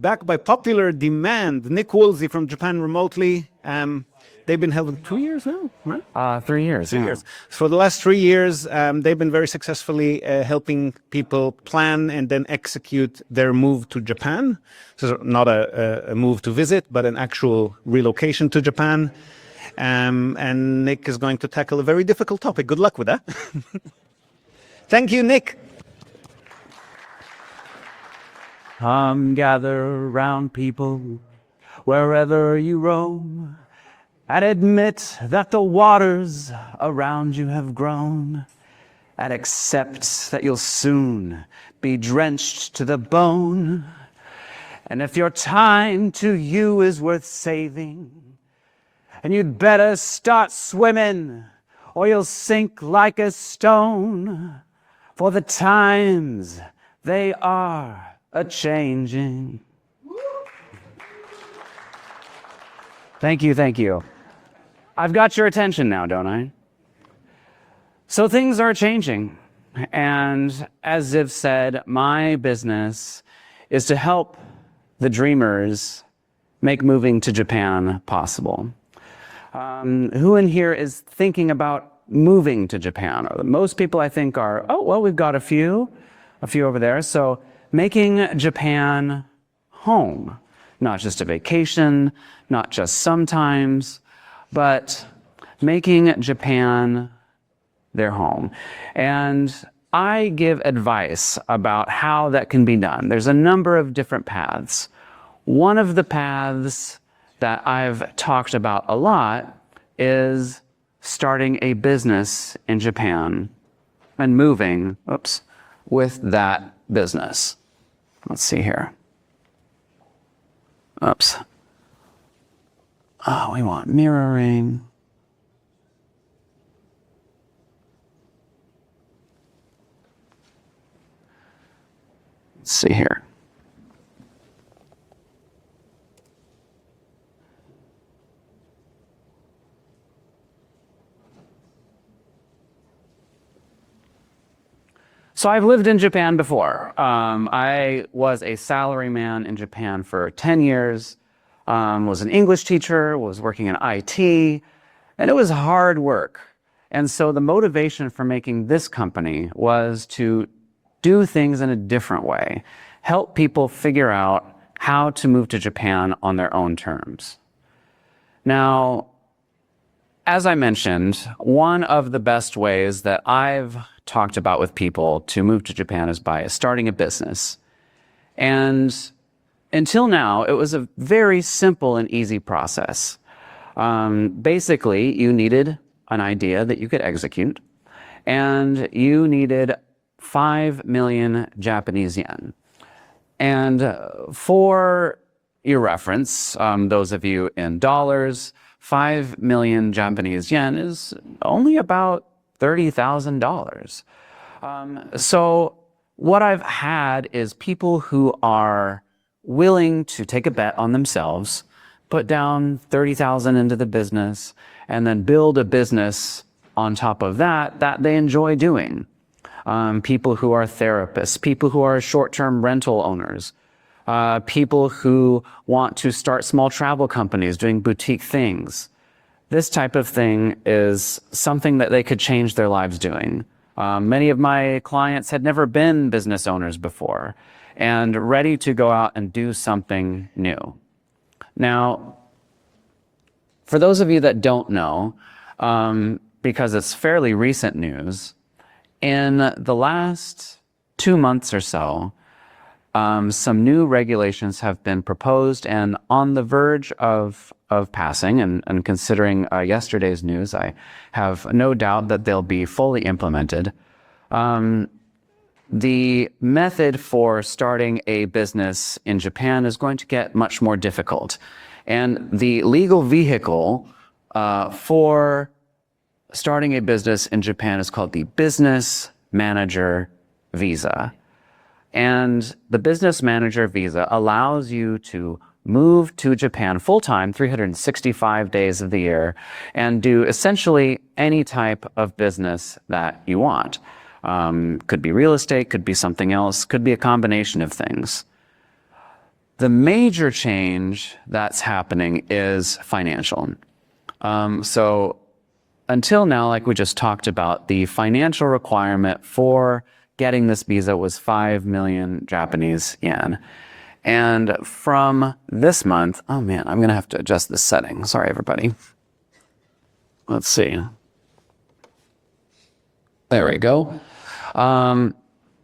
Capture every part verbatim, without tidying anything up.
backed by popular demand, Nick Woolsey from Japan remotely. Um, they've been helping two years now, right? Uh, three years. Three yeah. years. For the last three years, um, they've been very successfully uh, helping people plan and then execute their move to Japan. So not a, a move to visit, but an actual relocation to Japan. Um, and Nick is going to tackle a very difficult topic. Good luck with that. Thank you, Nick. Come gather round, people, wherever you roam, and admit that the waters around you have grown, and accept that you'll soon be drenched to the bone. And if your time to you is worth saving, and you'd better start swimming, or you'll sink like a stone, for the times, they are a-changing. Thank you, thank you. I've got your attention now, don't I? So things are changing. And as Ziv said, my business is to help the dreamers make moving to Japan possible. Um, who in here is thinking about moving to Japan? Most people, I think, are, oh, well, we've got a few, a few over there. So making Japan home, not just a vacation, not just sometimes, but making Japan their home. And I give advice about how that can be done. There's a number of different paths. One of the paths that I've talked about a lot is starting a business in Japan and moving, oops, with that business. Let's see here. Oops. Oh, we want mirroring. Let's see here. So I've lived in Japan before. Um, I was a salaryman in Japan for ten years, um, was an English teacher, was working in I T, and it was hard work. And so the motivation for making this company was to do things in a different way, help people figure out how to move to Japan on their own terms. Now, as I mentioned, one of the best ways that I've talked about with people to move to Japan is by starting a business. And until now, it was a very simple and easy process. Um, basically, you needed an idea that you could execute, and you needed five million Japanese yen. And uh, for your reference, um, those of you in dollars, five million Japanese yen is only about thirty thousand dollars. Um, so what I've had is people who are willing to take a bet on themselves, put down thirty thousand into the business, and then build a business on top of that that they enjoy doing. Um, people who are therapists, people who are short-term rental owners, uh, people who want to start small travel companies doing boutique things. This type of thing is something that they could change their lives doing. Um, many of my clients had never been business owners before and ready to go out and do something new. Now, for those of you that don't know, um, because it's fairly recent news, in the last two months or so, um, some new regulations have been proposed and on the verge of, of passing, and, and considering uh, yesterday's news, I have no doubt that they'll be fully implemented. Um, the method for starting a business in Japan is going to get much more difficult. And the legal vehicle uh, for starting a business in Japan is called the Business Manager Visa. And the Business Manager Visa allows you to move to Japan full-time, three hundred sixty-five days of the year, and do essentially any type of business that you want. Um, could be real estate, could be something else, could be a combination of things. The major change that's happening is financial. Um, so until now, like we just talked about, the financial requirement for getting this visa was five million Japanese yen. And from this month, oh man, I'm gonna have to adjust this setting. Sorry, everybody. Let's see. There we go. Um,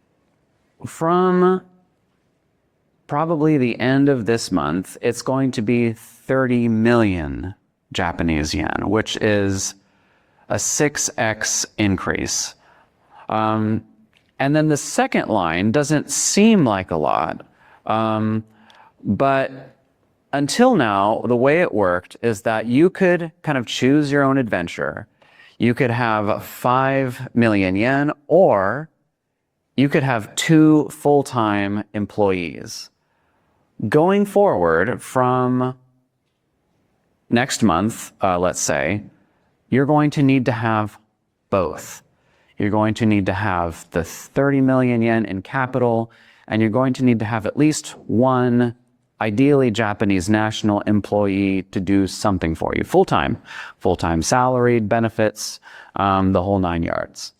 from probably the end of this month, it's going to be thirty million Japanese yen, which is a six X increase. Um, and then the second line doesn't seem like a lot, um, but until now, the way it worked is that you could kind of choose your own adventure. You could have five million yen, or you could have two full-time employees. Going forward from next month, uh, let's say, you're going to need to have both. You're going to need to have the thirty million yen in capital, and you're going to need to have at least one, ideally Japanese national employee to do something for you, full-time, full-time salaried, benefits, um, the whole nine yards.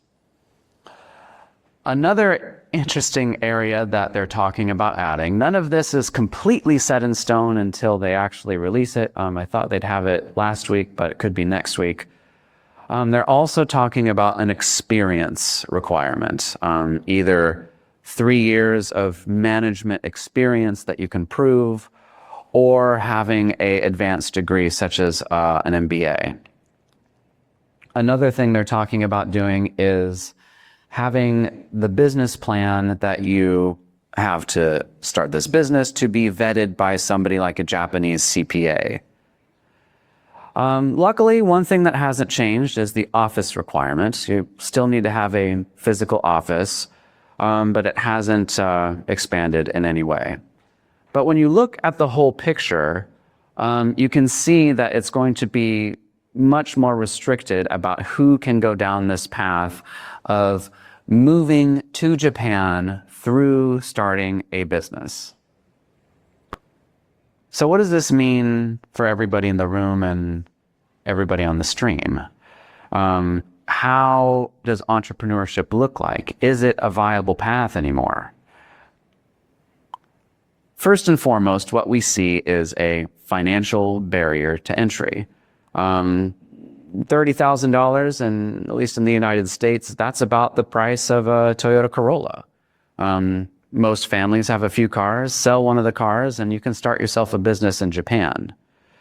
Another interesting area that they're talking about adding, none of this is completely set in stone until they actually release it. Um, I thought they'd have it last week, but it could be next week. Um, they're also talking about an experience requirement, um, either three years of management experience that you can prove, or having an advanced degree such as uh, an M B A. Another thing they're talking about doing is having the business plan that you have to start this business to be vetted by somebody like a Japanese C P A. Um, luckily, one thing that hasn't changed is the office requirements. You still need to have a physical office, um, but it hasn't uh, expanded in any way. But when you look at the whole picture, um, you can see that it's going to be much more restricted about who can go down this path of moving to Japan through starting a business. So what does this mean for everybody in the room and everybody on the stream? Um, how does entrepreneurship look like? Is it a viable path anymore? First and foremost, what we see is a financial barrier to entry. Um, thirty thousand dollars, and at least in the United States, that's about the price of a Toyota Corolla. Um, most families have a few cars, sell one of the cars, and you can start yourself a business in Japan.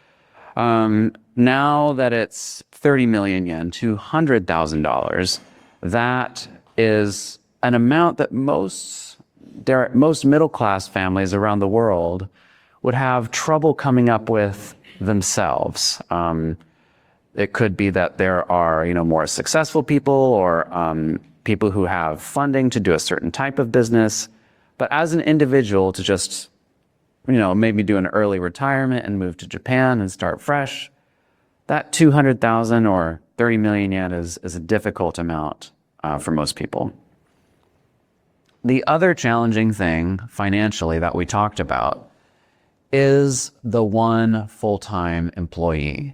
Um, now that it's thirty million yen, two hundred thousand dollars, that is an amount that most, most middle-class families around the world would have trouble coming up with themselves. Um, It could be that there are, you know, more successful people or um, people who have funding to do a certain type of business. But as an individual to just, you know, maybe do an early retirement and move to Japan and start fresh, that two hundred thousand or thirty million yen is, is a difficult amount uh, for most people. The other challenging thing financially that we talked about is the one full-time employee.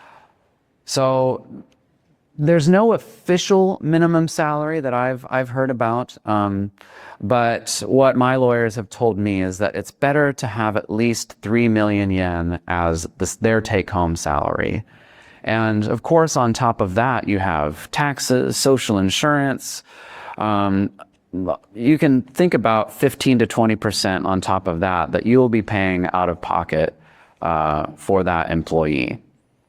So there's no official minimum salary that I've I've heard about, um, but what my lawyers have told me is that it's better to have at least three million yen as this, their take-home salary. And of course, on top of that, you have taxes, social insurance. Um, you can think about fifteen to twenty percent on top of that that you'll be paying out of pocket uh, for that employee.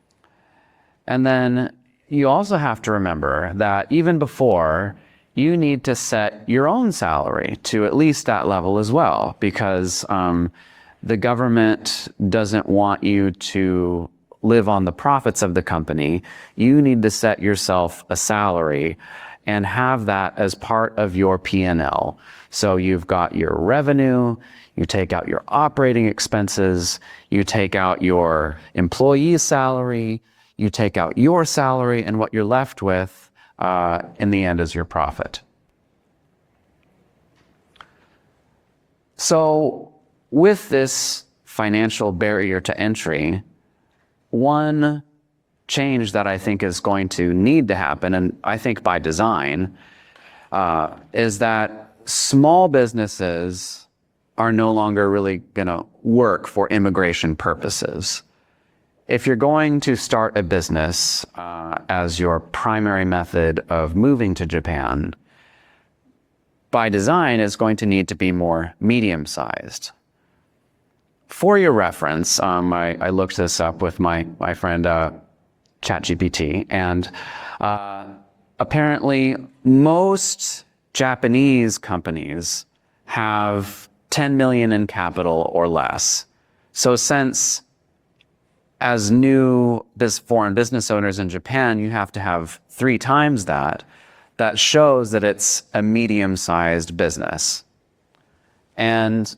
And then you also have to remember that even before, you need to set your own salary to at least that level as well, because um, the government doesn't want you to live on the profits of the company. You need to set yourself a salary and have that as part of your P and L. So you've got your revenue, you take out your operating expenses, you take out your employee salary, you take out your salary, and what you're left with uh, in the end is your profit. So with this financial barrier to entry, one change that I think is going to need to happen, and I think by design, uh, is that small businesses are no longer really going to work for immigration purposes. If you're going to start a business uh, as your primary method of moving to Japan, by design, it's going to need to be more medium-sized. For your reference, um, I, I looked this up with my, my friend uh, ChatGPT, and uh, apparently most Japanese companies have ten million in capital or less. So since as new biz- foreign business owners in Japan, you have to have three times that, that shows that it's a medium-sized business. And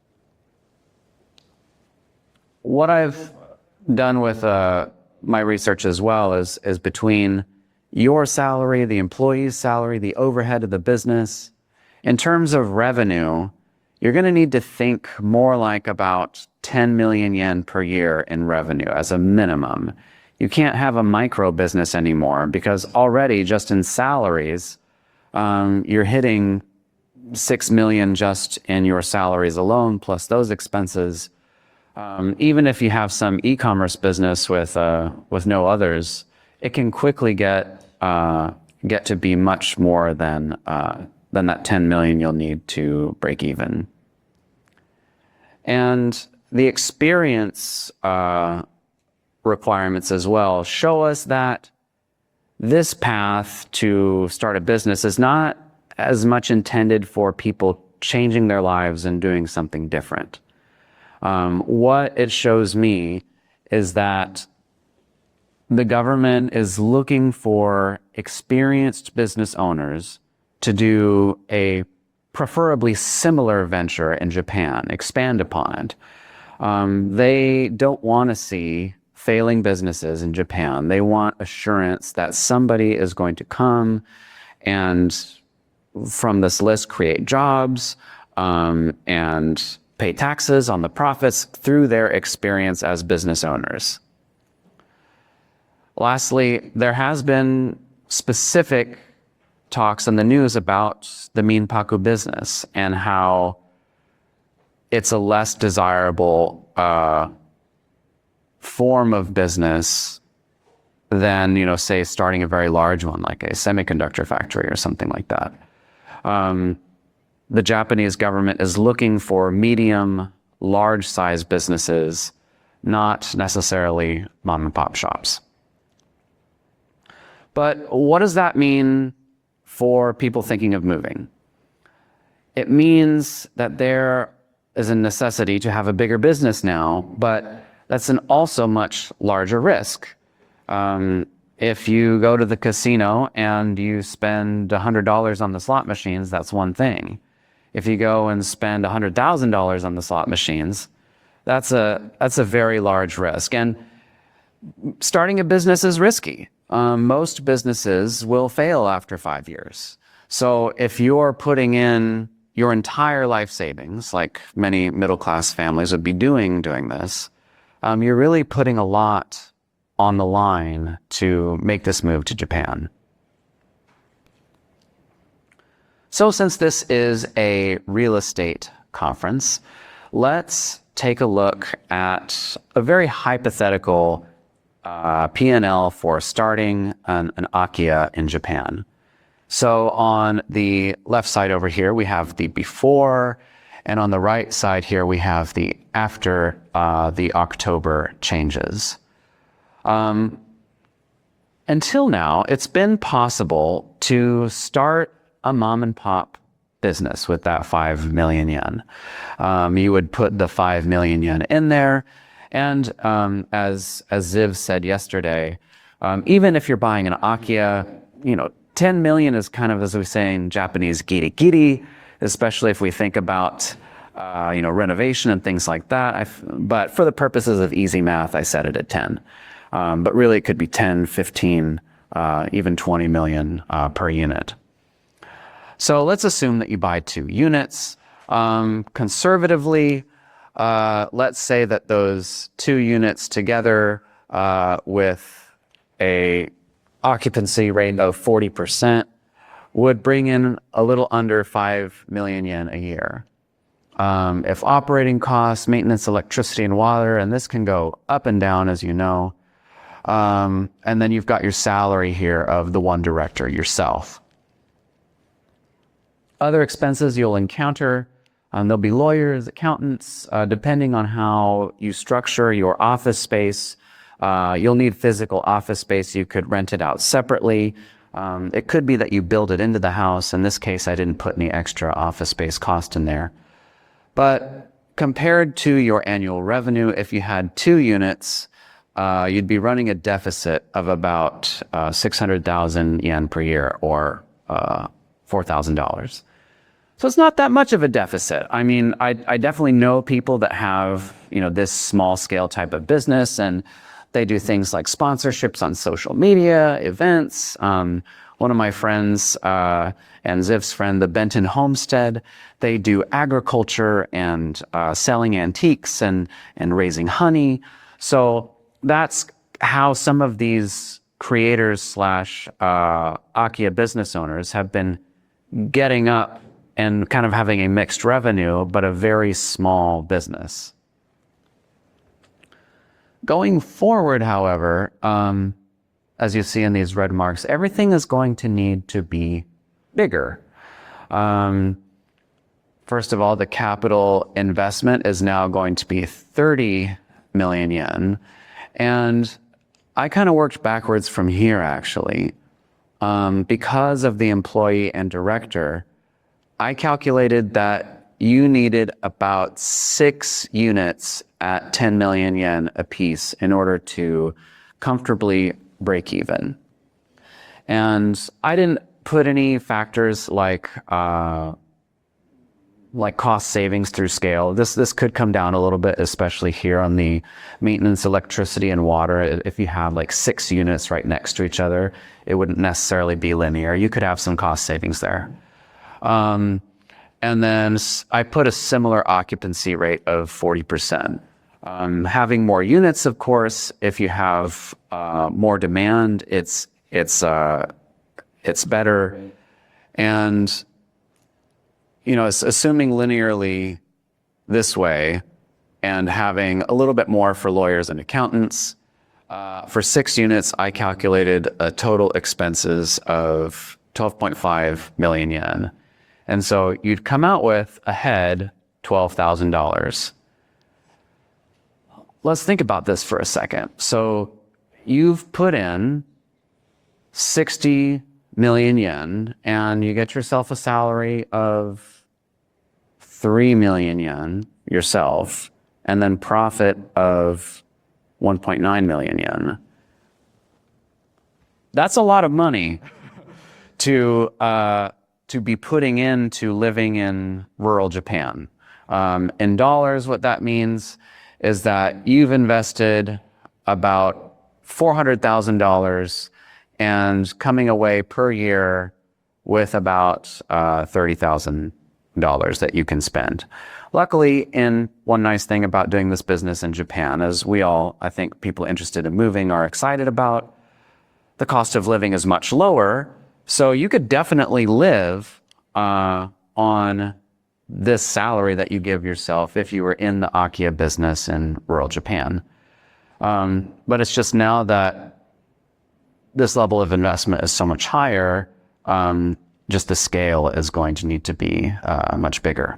what I've done with uh, my research as well is, is between your salary, the employee's salary, the overhead of the business. In terms of revenue, you're going to need to think more like about ten million yen per year in revenue as a minimum. You can't have a micro business anymore because already just in salaries, um, you're hitting six million just in your salaries alone, plus those expenses. Um, even if you have some e-commerce business with uh, with no others, it can quickly get uh, get to be much more than uh, than that ten million you'll need to break even. And the experience uh, requirements as well show us that this path to start a business is not as much intended for people changing their lives and doing something different. Um, what it shows me is that the government is looking for experienced business owners to do a preferably similar venture in Japan, expand upon it. Um, they don't want to see failing businesses in Japan. They want assurance that somebody is going to come and from this list create jobs um, and pay taxes on the profits through their experience as business owners. Lastly, there has been specific talks in the news about the Minpaku business and how it's a less desirable uh, form of business than, you know, say starting a very large one like a semiconductor factory or something like that. Um, the Japanese government is looking for medium, large-sized businesses, not necessarily mom and pop shops. But what does that mean for people thinking of moving? It means that there is a necessity to have a bigger business now, but that's an also much larger risk. Um, if you go to the casino and you spend one hundred dollars on the slot machines, that's one thing. If you go and spend one hundred thousand dollars on the slot machines, that's a, that's a very large risk. And starting a business is risky. Um, most businesses will fail after five years. So if you're putting in your entire life savings, like many middle-class families would be doing doing this, um, you're really putting a lot on the line to make this move to Japan. So since this is a real estate conference, let's take a look at a very hypothetical uh, P and L for starting an, an Akiya in Japan. So on the left side over here, we have the before, and on the right side here, we have the after uh, the October changes. Um, until now, it's been possible to start a mom and pop business with that five million yen. Um, you would put the five million yen in there. And um, as, as Ziv said yesterday, um, even if you're buying an Akiya, you know, ten million is kind of, as we say in Japanese, giri-giri, especially if we think about, uh, you know, renovation and things like that. I've, but for the purposes of easy math, I set it at ten. Um, but really it could be ten, fifteen, uh, even twenty million uh, per unit. So let's assume that you buy two units. Um, conservatively, Uh, let's say that those two units together uh, with a occupancy rate of forty percent would bring in a little under five million yen a year. Um, if operating costs, maintenance, electricity, and water, and this can go up and down, as you know, um, and then you've got your salary here of the one director, yourself. Other expenses you'll encounter, um, there'll be lawyers, accountants, uh, depending on how you structure your office space. Uh, you'll need physical office space. You could rent it out separately. Um, it could be that you build it into the house. In this case, I didn't put any extra office space cost in there. But compared to your annual revenue, if you had two units, uh, you'd be running a deficit of about uh, six hundred thousand yen per year, or uh, four thousand dollars. So it's not that much of a deficit. I mean, I, I definitely know people that have, you know, this small scale type of business, and they do things like sponsorships on social media, events. Um, one of my friends uh, and Ziv's friend, the Benton Homestead, they do agriculture and uh, selling antiques and, and raising honey. So that's how some of these creators slash uh, Akiya business owners have been getting up and kind of having a mixed revenue, but a very small business. Going forward, however, um, as you see in these red marks, everything is going to need to be bigger. Um, first of all, the capital investment is now going to be thirty million yen. And I kind of worked backwards from here, actually. Um, because of the employee and director, I calculated that you needed about six units at ten million yen a piece in order to comfortably break even. And I didn't put any factors like uh, like cost savings through scale. This this could come down a little bit, especially here on the maintenance, electricity, and water. If you have like six units right next to each other, it wouldn't necessarily be linear. You could have some cost savings there. Um, and then I put a similar occupancy rate of forty percent. Um, having more units, of course, if you have uh, more demand, it's it's uh, it's better. And you know, assuming linearly this way, and having a little bit more for lawyers and accountants, uh, for six units, I calculated a total expenses of twelve point five million yen. And so you'd come out with ahead twelve thousand dollars. Let's think about this for a second. So you've put in sixty million yen, and you get yourself a salary of three million yen yourself, and then profit of one point nine million yen. That's a lot of money to uh, to be putting into living in rural Japan. Um, in dollars, what that means is that you've invested about four hundred thousand dollars and coming away per year with about uh, thirty thousand dollars that you can spend. Luckily, in one nice thing about doing this business in Japan, as we all, I think people interested in moving are excited about, the cost of living is much lower. So you could definitely live uh, on this salary that you give yourself if you were in the Akiya business in rural Japan. Um, but it's just now that this level of investment is so much higher, um, just the scale is going to need to be uh, much bigger.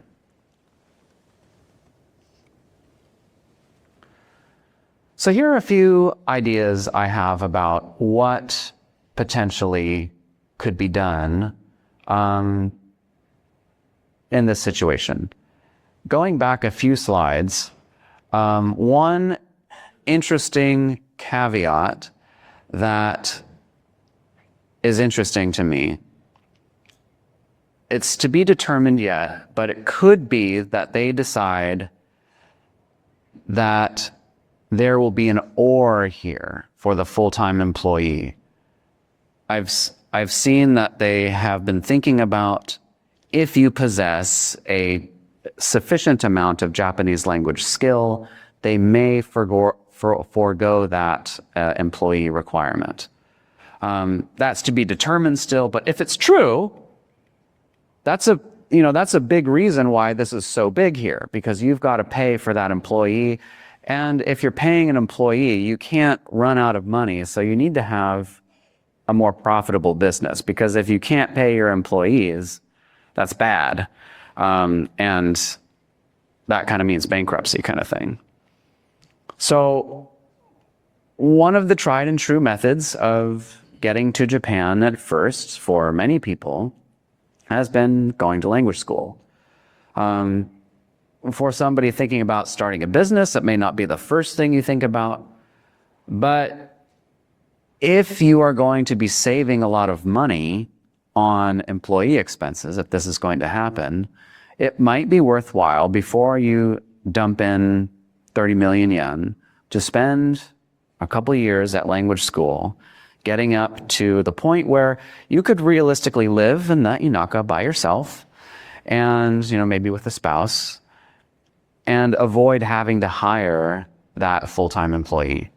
So here are a few ideas I have about what potentially could be done um, in this situation. Going back a few slides, um, one interesting caveat that is interesting to me, it's to be determined yet, but it could be that they decide that there will be an or here for the full-time employee. I've, I've seen that they have been thinking about if you possess a sufficient amount of Japanese language skill, they may forgo, for, forego that uh, employee requirement. Um, that's to be determined still, but if it's true, that's a you know that's a big reason why this is so big here, because you've got to pay for that employee, and if you're paying an employee, you can't run out of money, so you need to have a more profitable business, because if you can't pay your employees, that's bad, um, and that kind of means bankruptcy kind of thing. So one of the tried and true methods of getting to Japan at first for many people has been going to language school. Um, for somebody thinking about starting a business, that may not be the first thing you think about, but if you are going to be saving a lot of money on employee expenses, if this is going to happen, it might be worthwhile, before you dump in thirty million yen, to spend a couple of years at language school, getting up to the point where you could realistically live in that Inaka by yourself, and you know maybe with a spouse, and avoid having to hire that full-time employee.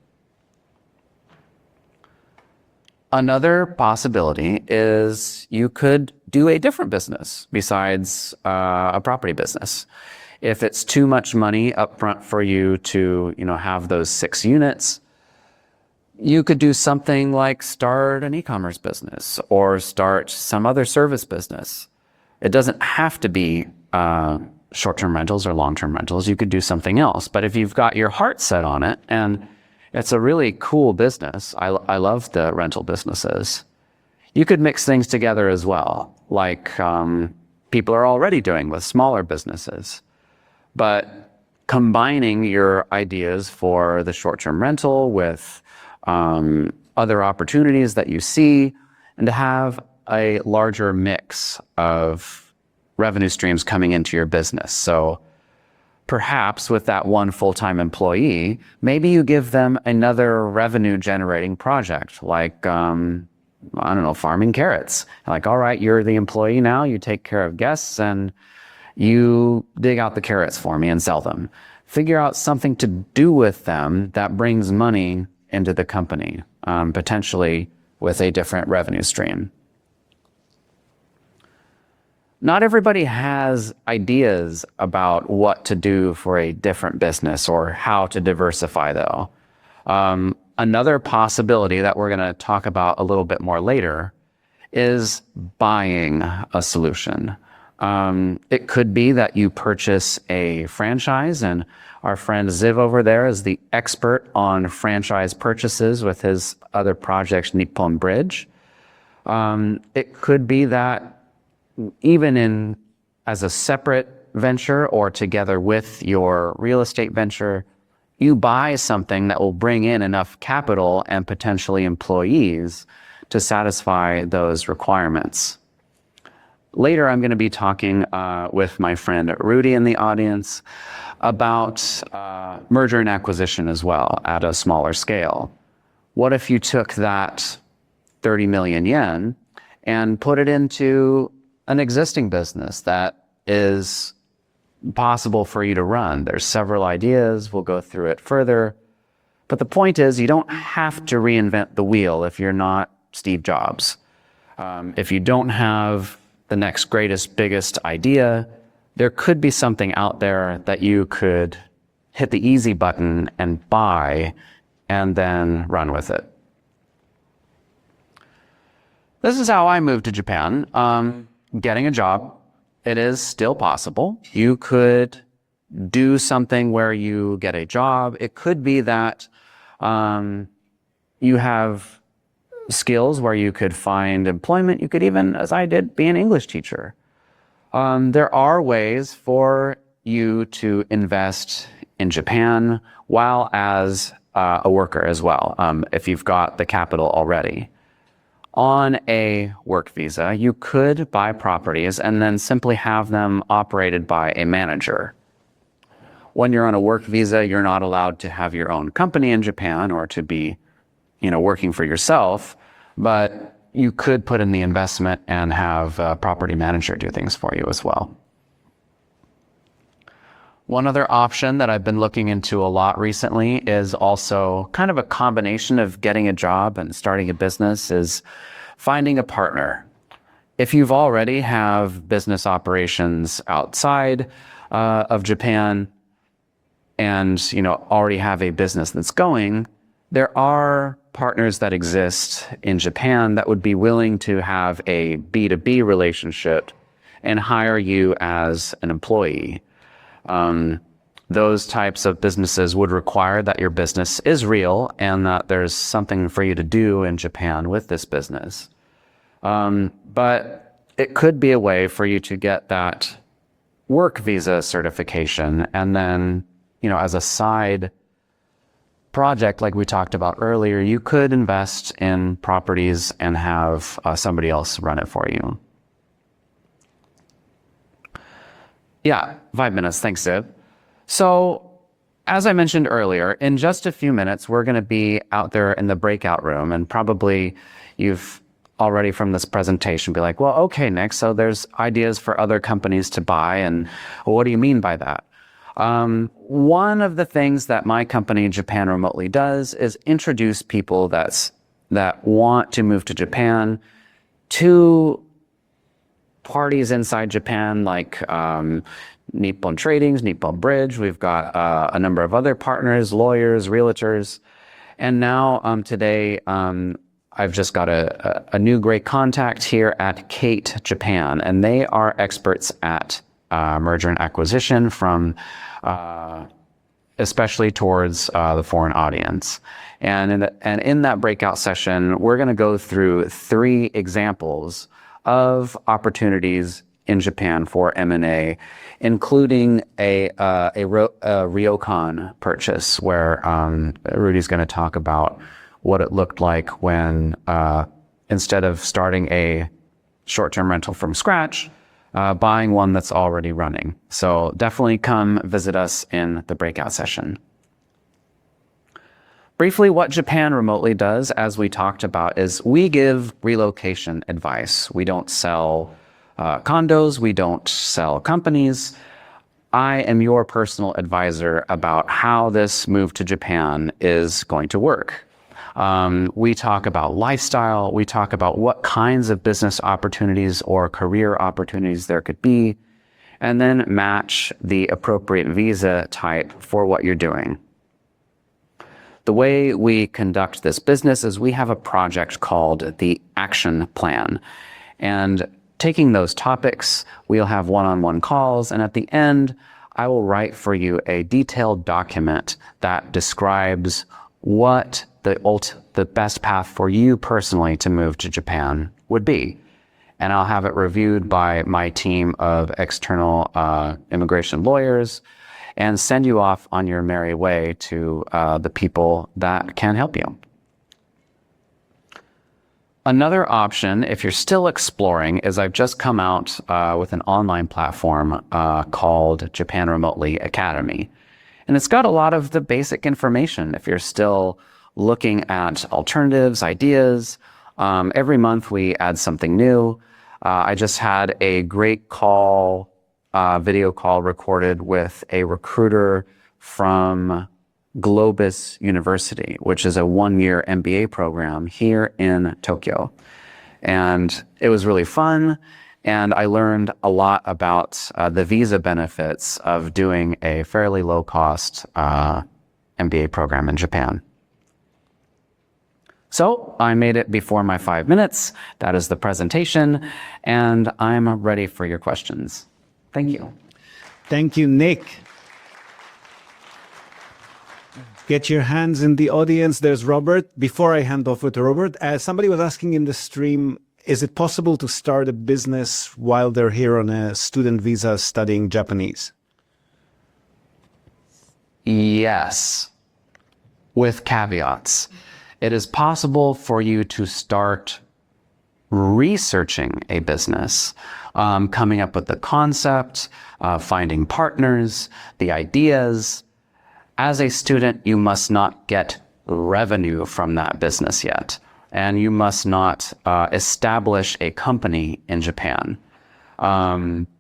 Another possibility is you could do a different business besides uh, a property business. If it's too much money up front for you to, you know, have those six units, you could do something like start an e-commerce business or start some other service business. It doesn't have to be uh, short-term rentals or long-term rentals. You could do something else. But if you've got your heart set on it, and it's a really cool business, I, I love the rental businesses, you could mix things together as well, like um, people are already doing with smaller businesses. But combining your ideas for the short-term rental with um, other opportunities that you see, and to have a larger mix of revenue streams coming into your business. So perhaps with that one full-time employee, maybe you give them another revenue-generating project, like, um, I don't know, farming carrots. Like, all right, you're the employee now, you take care of guests, and you dig out the carrots for me and sell them. Figure out something to do with them that brings money into the company, um, potentially with a different revenue stream. Not everybody has ideas about what to do for a different business or how to diversify, though. Um, another possibility that we're going to talk about a little bit more later is buying a solution. Um, it could be that you purchase a franchise, and our friend Ziv over there is the expert on franchise purchases with his other project, Nippon Bridge. Um, it could be that even in as a separate venture or together with your real estate venture, you buy something that will bring in enough capital and potentially employees to satisfy those requirements. Later, I'm going to be talking uh, with my friend Rudy in the audience about uh, merger and acquisition as well at a smaller scale. What if you took that thirty million yen and put it into an existing business that is possible for you to run? There's several ideas. We'll go through it further. But the point is, you don't have to reinvent the wheel if you're not Steve Jobs. Um, if you don't have the next greatest, biggest idea, there could be something out there that you could hit the easy button and buy and then run with it. This is how I moved to Japan. Um, getting a job, it is still possible. You could do something where you get a job. It could be that um, you have skills where you could find employment. You could even, as I did, be an English teacher. Um, there are ways for you to invest in Japan while as uh, a worker as well, um, if you've got the capital already. On a work visa, you could buy properties and then simply have them operated by a manager. When you're on a work visa, you're not allowed to have your own company in Japan or to be, you know, working for yourself, but you could put in the investment and have a property manager do things for you as well. One other option that I've been looking into a lot recently is also kind of a combination of getting a job and starting a business, is finding a partner. If you've already have business operations outside uh, of Japan and, you know, already have a business that's going, there are partners that exist in Japan that would be willing to have a B two B relationship and hire you as an employee. Um, those types of businesses would require that your business is real and that there's something for you to do in Japan with this business. Um, but it could be a way for you to get that work visa certification, and then, you know, as a side project, like we talked about earlier, you could invest in properties and have uh, somebody else run it for you. Yeah, five minutes. Thanks, Sid. So, as I mentioned earlier, in just a few minutes, we're going to be out there in the breakout room, and probably you've already from this presentation be like, well, okay, Nick, so there's ideas for other companies to buy, and well, what do you mean by that? Um, one of the things that my company, Japan Remotely, does is introduce people that's that want to move to Japan to parties inside Japan, like um, Nippon Tradings, Nippon Bridge. We've got uh, a number of other partners, lawyers, realtors. And now um, today, um, I've just got a, a, a new great contact here at Kate Japan, and they are experts at uh, merger and acquisition from uh, especially towards uh, the foreign audience. And in, the, and in that breakout session, we're going to go through three examples of opportunities in Japan for M and A, including a uh, a, ro- a ryokan purchase, where um, Rudy's going to talk about what it looked like when uh, instead of starting a short-term rental from scratch, uh, buying one that's already running. So definitely come visit us in the breakout session. Briefly, what Japan Remotely does, as we talked about, is we give relocation advice. We don't sell uh, condos. We don't sell companies. I am your personal advisor about how this move to Japan is going to work. Um, we talk about lifestyle. We talk about what kinds of business opportunities or career opportunities there could be, and then match the appropriate visa type for what you're doing. The way we conduct this business is we have a project called the Action Plan. And taking those topics, we'll have one-on-one calls, and at the end, I will write for you a detailed document that describes what the ult- the best path for you personally to move to Japan would be. And I'll have it reviewed by my team of external uh, immigration lawyers, and send you off on your merry way to uh, the people that can help you. Another option, if you're still exploring, is I've just come out uh, with an online platform uh, called Japan Remotely Academy. And it's got a lot of the basic information if you're still looking at alternatives, ideas. Um, every month we add something new. Uh, I just had a great call Uh, video call recorded with a recruiter from Globus University, which is a one-year M B A program here in Tokyo. And it was really fun, and I learned a lot about uh, the visa benefits of doing a fairly low-cost uh, M B A program in Japan. So I made it before my five minutes. That is the presentation, and I'm ready for your questions. Thank you. Thank you, Nick. Get your hands in the audience. There's Robert. Before I hand over to Robert, uh, somebody was asking in the stream, is it possible to start a business while they're here on a student visa studying Japanese? Yes, with caveats. It is possible for you to start researching a business, um, coming up with the concept, uh, finding partners, the ideas. As a student, you must not get revenue from that business yet, and you must not uh, establish a company in Japan. Um,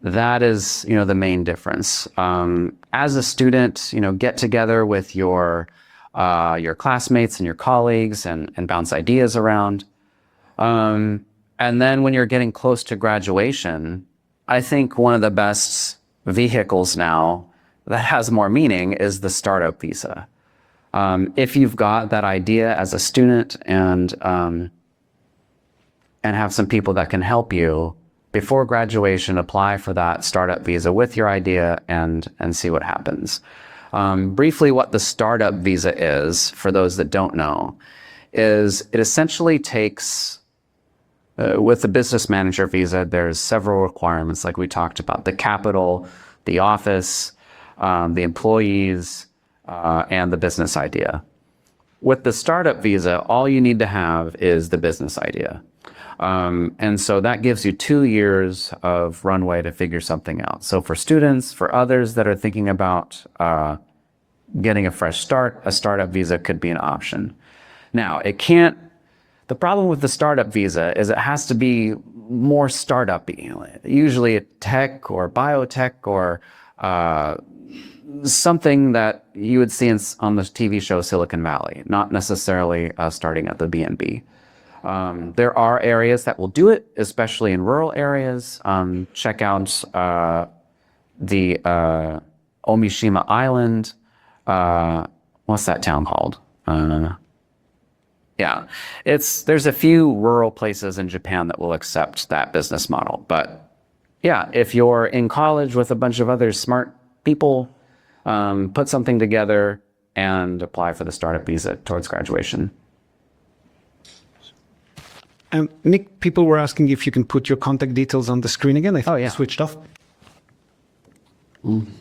that is, you know, the main difference. Um, as a student, you know, get together with your uh, your classmates and your colleagues and, and bounce ideas around. Um, and then when you're getting close to graduation, I think one of the best vehicles now that has more meaning is the startup visa. Um, if you've got that idea as a student and um, and have some people that can help you before graduation, apply for that startup visa with your idea and and see what happens. Um, briefly, what the startup visa is, for those that don't know, is it essentially takes, uh, with the business manager visa, there's several requirements like we talked about: the capital, the office, um, the employees, uh, and the business idea. With the startup visa, all you need to have is the business idea. Um, and so that gives you two years of runway to figure something out. So for students, for others that are thinking about uh, getting a fresh start, a startup visa could be an option. Now, it can't, the problem with the startup visa is it has to be more startup-y, usually a tech or biotech or uh, something that you would see in, on the T V show Silicon Valley, not necessarily uh, starting at the B and B. Um, there are areas that will do it, especially in rural areas. Um, check out uh, the uh, Omishima Island. Uh, what's that town called? Uh, yeah, it's there's a few rural places in Japan that will accept that business model. But yeah, if you're in college with a bunch of other smart people, um, put something together and apply for the startup visa towards graduation. Um, Nick, people were asking if you can put your contact details on the screen again. I think Oh, yeah. you switched off. Mm.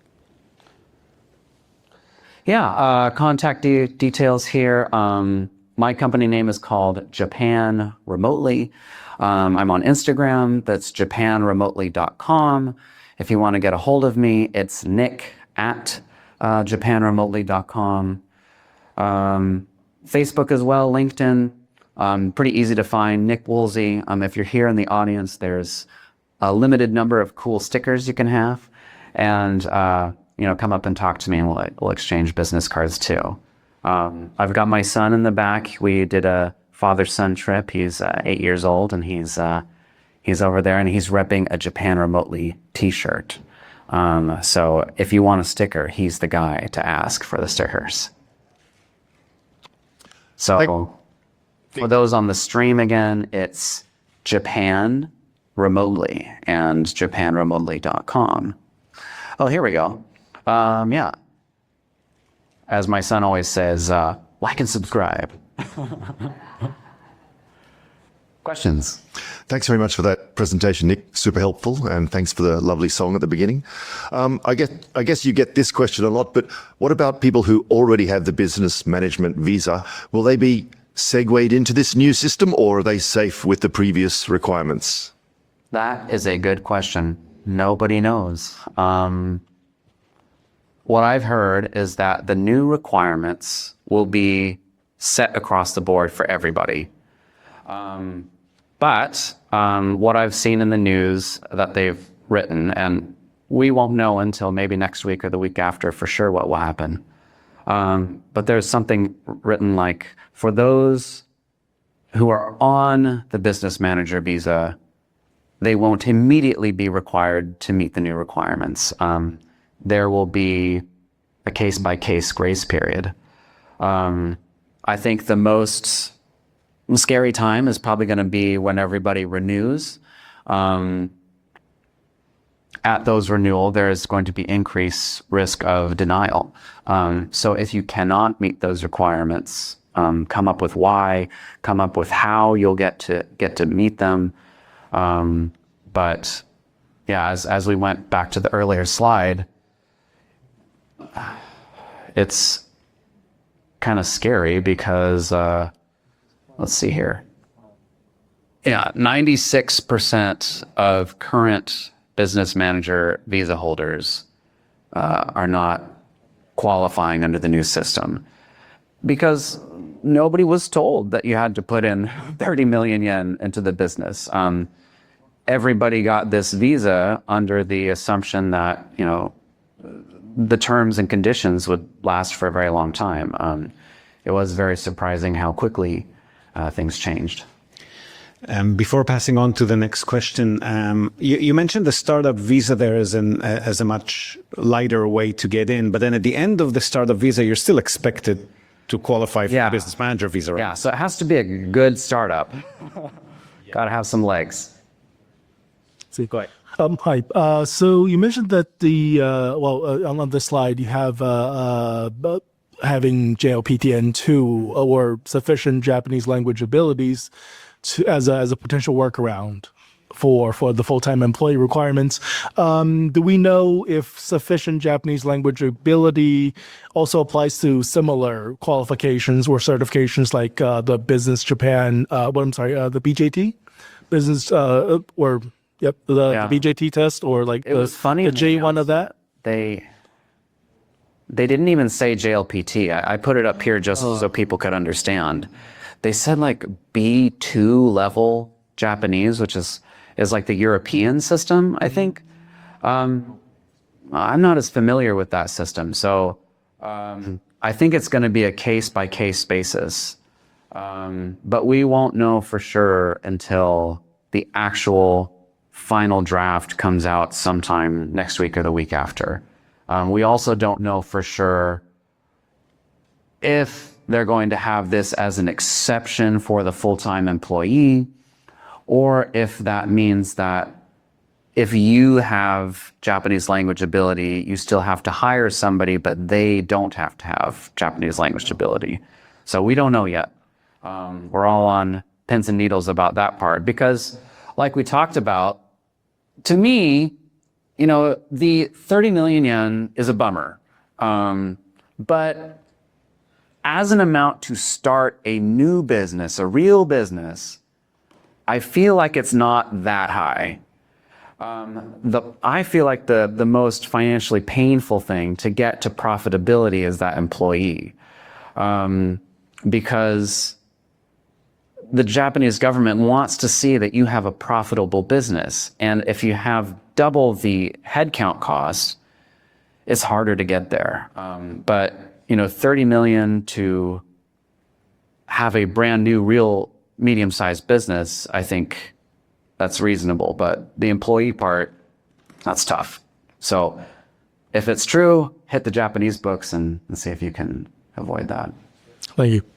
Yeah, uh, contact de details here. Um, my company name is called Japan Remotely. Um, I'm on Instagram. That's japan remotely dot com. If you want to get a hold of me, it's nick at uh, japan remotely dot com. Um, Facebook as well, LinkedIn. Um, pretty easy to find, Nick Woolsey. Um, if you're here in the audience, there's a limited number of cool stickers you can have, and uh, you know, come up and talk to me, and we'll, we'll exchange business cards too. Um, I've got my son in the back. We did a father-son trip. He's uh, eight years old, and he's uh, he's over there, and he's repping a Japan Remotely T-shirt. Um, so if you want a sticker, he's the guy to ask for the stickers. So. Like For those on the stream again, it's Japan Remotely and japan remotely dot com. Oh, here we go. Um, yeah. As my son always says, uh, like and subscribe. Questions? Thanks very much for that presentation, Nick. Super helpful, and thanks for the lovely song at the beginning. Um, I guess I guess you get this question a lot, but what about people who already have the business management visa? Will they be segued into this new system, or are they safe with the previous requirements? That is a good question. Nobody knows. Um, what I've heard is that the new requirements will be set across the board for everybody. Um, but um, what I've seen in the news that they've written, and we won't know until maybe next week or the week after for sure what will happen. Um, but there's something written like, for those who are on the business manager visa, they won't immediately be required to meet the new requirements. Um, there will be a case-by-case grace period. Um, I think the most scary time is probably going to be when everybody renews. Um, at those renewal, there is going to be increased risk of denial. Um, so if you cannot meet those requirements, um, come up with why, come up with how you'll get to get to meet them. Um, but yeah, as as we went back to the earlier slide, it's kind of scary because uh, let's see here. Yeah, ninety-six percent of current business manager visa holders uh, are not qualifying under the new system because nobody was told that you had to put in thirty million yen into the business. Um, everybody got this visa under the assumption that, you know, the terms and conditions would last for a very long time. Um, it was very surprising how quickly uh, things changed. Um, before passing on to the next question, um, you, you mentioned the startup visa there as, an, uh, as a much lighter way to get in, but then at the end of the startup visa, you're still expected to qualify for Yeah. the business manager visa, right? Yeah, so it has to be a good startup. Got to have some legs. See. Go ahead. Um, hi. Uh, so you mentioned that the uh, well uh, on, on this slide you have uh, uh, having J L P T N two or sufficient Japanese language abilities to, as a as a potential workaround for for the full time employee requirements. Um, do we know if sufficient Japanese language ability also applies to similar qualifications or certifications like uh, the Business Japan? Uh, what I'm sorry, uh, the B J T, business uh, or Yep, the, Yeah. the B J T test or like It the, was funny the when they J one of that. They they didn't even say J L P T. I, I put it up here just so people could understand. They said like B two level Japanese, which is is like the European system, I think. Um, I'm not as familiar with that system, so um, I think it's going to be a case by case basis. Um, but we won't know for sure until the actual final draft comes out sometime next week or the week after. Um, we also don't know for sure if they're going to have this as an exception for the full-time employee, or if that means that if you have Japanese language ability, you still have to hire somebody, but they don't have to have Japanese language ability. So we don't know yet. Um, we're all on pins and needles about that part because, like we talked about, to me, you know, the thirty million yen is a bummer. Um, but as an amount to start a new business, a real business, I feel like it's not that high. Um, the, I feel like the, the most financially painful thing to get to profitability is that employee. Um, because the Japanese government wants to see that you have a profitable business. And if you have double the headcount cost, it's harder to get there. Um, but, you know, thirty million to have a brand new, real medium-sized business, I think that's reasonable. But the employee part, that's tough. So if it's true, hit the Japanese books and, and see if you can avoid that. Thank you.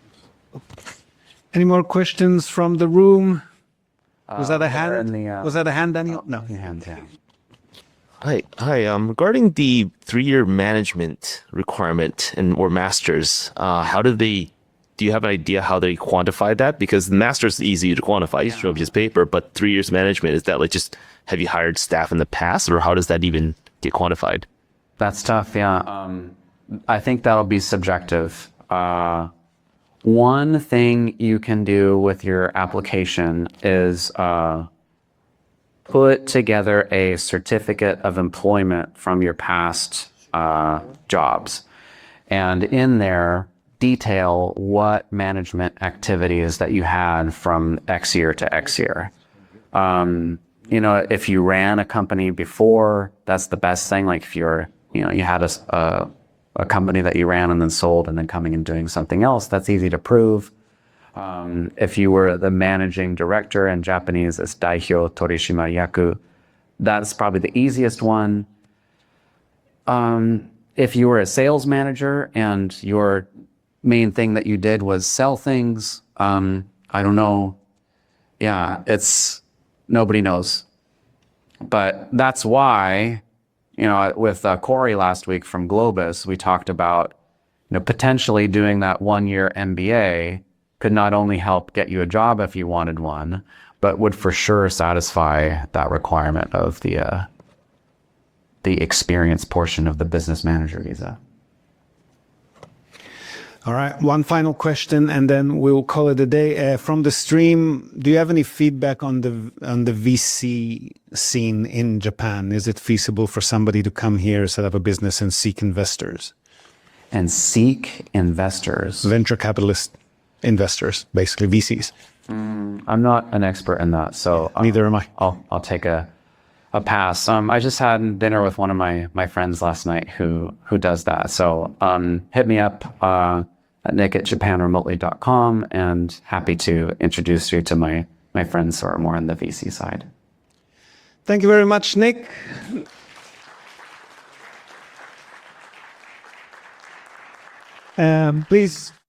Any more questions from the room? Was that a hand? in the, uh, Was that a hand, Daniel? No. Hands down. Hi, hi. Um, regarding the three-year management requirement and or masters, uh, how do they? Do you have an idea how they quantify that? Because the masters is easy to quantify. You show up just paper, but three years management, is that like just have you hired staff in the past, or how does that even get quantified? That's tough, yeah. Um, I think that'll be subjective. Uh, one thing you can do with your application is uh, put together a certificate of employment from your past uh, jobs. And in there, detail what management activities that you had from X year to X year. Um, you know, if you ran a company before, that's the best thing. Like if you're, you know, you had a, a, a company that you ran and then sold and then coming and doing something else, that's easy to prove. Um, if you were the managing director, in Japanese, it's Daihyo Torishimari Yaku, that's probably the easiest one. Um, if you were a sales manager and your main thing that you did was sell things, um, I don't know. Yeah, it's, nobody knows. But that's why, you know, with uh, Corey last week from Globus, we talked about, you know, potentially doing that one-year M B A could not only help get you a job if you wanted one, but would for sure satisfy that requirement of the uh, the experience portion of the business manager visa. All right, one final question, and then we'll call it a day. Uh, from the stream, do you have any feedback on the on the V C scene in Japan? Is it feasible for somebody to come here, set up a business, and seek investors? And seek investors. Venture capitalist investors, basically V Cs. I'm not an expert in that, so uh, Neither am I. I'll I'll take a a pass. Um, I just had dinner with one of my my friends last night who who does that. So um, hit me up uh, at nick at japan remotely dot com, and happy to introduce you to my my friends who are more on the V C side. Thank you very much, Nick. Um, please